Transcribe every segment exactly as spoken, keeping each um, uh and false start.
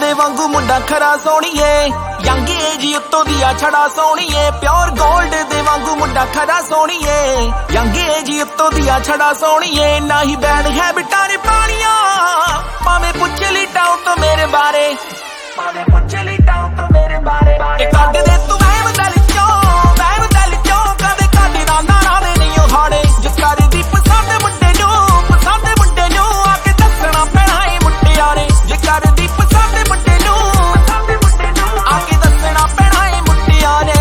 ਦੇ ਵਾਂਗੂ ਮੁੰਡਾ ਖਰਾ ਸੋਹਣੀਏ ਯੰਗ ਏਜ ਉੱਤੋਂ ਦੀਆਂ ਛੜਾ ਸੋਹਣੀਏ ਪਿਓਰ 골ਡ ਦੇ ਵਾਂਗੂ ਮੁੰਡਾ ਖਰਾ ਸੋਹਣੀਏ ਯੰਗ ਏਜ ਉੱਤੋਂ ਦੀਆਂ ਛੜਾ ਸੋਹਣੀਏ ਨਾ ਹੀ ਬੈਡ ਹੈਬਿਟਾਂ ਨੇ ਪਾਣੀਆਂ ਭਾਵੇਂ ਪੁੱਛ ਲਈ ਟਾਉ ਤੋਂ ਮੇਰੇ ਬਾਰੇ ਭਾਵੇਂ ਪੁੱਛ ਲਈ ਟਾਉ ਤੋਂ ਮੇਰੇ ਬਾਰੇ ਇਹ ਕੱਢ ਦੇ ਤੂੰ ਵਹਿਮ ਦਿਲ ਚੋਂ ਵਹਿਮ ਦਿਲ ਚੋਂ ਕਦੇ ਕਾਢੀ ਦਾ ਨਾਰਾ ਦੇ ਨਹੀਂ ਉਹ ਹਾੜੇ ਜਿਸ ਕਰਦੀ ਪਸੰਦ ਮੁੰਡੇ ਨੂੰ ਪਸੰਦ ਮੁੰਡੇ ਨੂੰ ਆ ਕੇ ਦੱਸਣਾ ਪੈਣਾ ਏ ਮੁੰਡਿਆਰੇ ਜੇ ਕਰਦੀ ਪਸੰਦ ਮੁੰਡੇ ਨੂੰ ਪਸੰਦ ਮੁੰਡੇ ਨੂੰ ਆ ਕੇ ਦੱਸਣਾ ਪੈਣਾ ਏ ਮੁੰਡਿਆਰੇ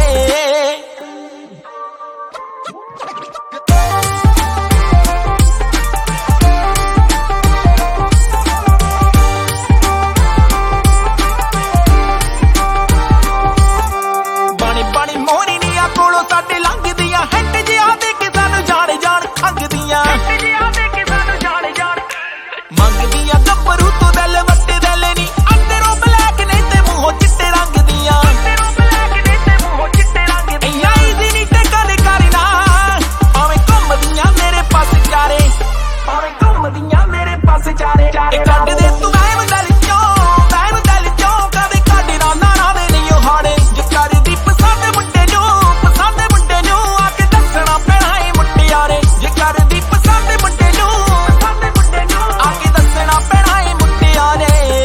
ਮੰਗਦੀਆਂ ਗੱਭਰੂ ਤੋਂ ਦਿਲ ਵੱਟੇ ਦਿਲ ਨੀ ਅੰਦਰੋਂ ਬਲੈਕ ਨੇ ਤੇ ਮੂੰਹੋਂ ਚਿੱਟੇ ਰੰਗ ਦੀਆਂ ਅੰਦਰੋਂ ਬਲੈਕ ਨੇ ਤੇ ਮੂੰਹੋਂ ਚਿੱਟੇ ਰੰਗ ਦੀਆਂ ਈਜ਼ੀ ਨੀ ਤੇ ਕਦੇ ਕਰਨਾ ਭਾਵੇਂ ਘੁੰਮਦੀਆਂ ਮੇਰੇ ਪਾਸ ਚਾਰੇ ਭਾਵੇਂ ਘੁੰਮਦੀਆਂ ਮੇਰੇ ਪਾਸ ਚਾਰੇ ਇਹ ਕੱਢ ਦੇ ਤੂੰ ਵਹਿਮ ਦਿਲ ਚੋਂ ਵਹਿਮ ਦਿਲ ਚੋਂ ਕਦੇ ਕਾਢੀ ਦਾ ਨਾਰਾ ਦੇ ਨਹੀਂ ਉਹ ਹਾੜੇ ਜੇ ਕਰਦੀ ਪਸੰਦ ਮੁੰਡੇ ਨੂੰ ਪਸੰਦ ਮੁੰਡੇ ਨੂੰ ਆ ਕੇ ਦੱਸਣਾ ਪੈਣਾ ਏ ਮੁੰਡਿਆਰੇ ਜੇ ਕਰਦੀ ਪਸੰਦ ਮੁੰਡੇ ਨੂੰ ਪਸੰਦ ਮੁੰਡੇ ਨੂੰ ਆ ਕੇ ਦੱਸਣਾ ਪੈਣਾ ਏ ਮੁੰਡਿਆਰੇ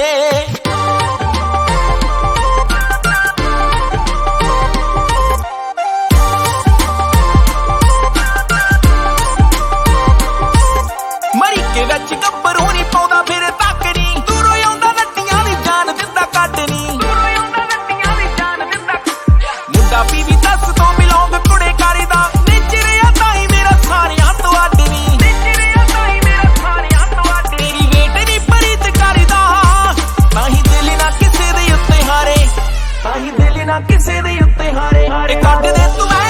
ਮਰੀ ਕੇ ਵਿੱਚ ਗੱਭਰੂ ਨੀ ਪਾਉਂਦਾ ਫਿਰ ਤੱਕਣੀ ਦੂਰੋਂ ਆਉਂਦਾ ਨੱਟੀਆਂ ਦੀ ਜਾਨ ਦਿੰਦਾ ਕੱਢਣੀ ਦੂਰੋਂ ਆਉਂਦਾ ਨੱਟੀਆਂ ਦੀ ਜਾਨ ਦਿੰਦਾ ਮੁੰਡਾ ਪੀਵੀ ਦੱਸ ਤੋਂ ਬਿਲੋਂਗ ਕੁੜੇ ਕਰਦਾ ਨਿਚਰਿਆ ਤਾਈ ਮੇਰਾ ਸਾਰਿਆਂ ਤੋਂ ਅੱਡ ਨੀ ਨਿਚਰਿਆ ਤਾਈ ਮੇਰਾ ਸਾਰਿਆਂ ਤੋਂ ਅੱਡ ਤੇਰੀ ਵੇਟ ਨੀ ਪਰੀਤ ਕਰਦਾ ਨਾ ਹੀ ਦਿਲ ਨਾ ਕਿਸੇ ਦੇ ਉੱਤੇ ਹਾਰੇ ਨਾ ਹੀ ਦਿਲ ਨਾ ਕਿਸੇ ਦੇ ਉੱਤੇ ਹਾਰੇ ਇਹ ਕੱਢ ਦੇ ਤੂੰ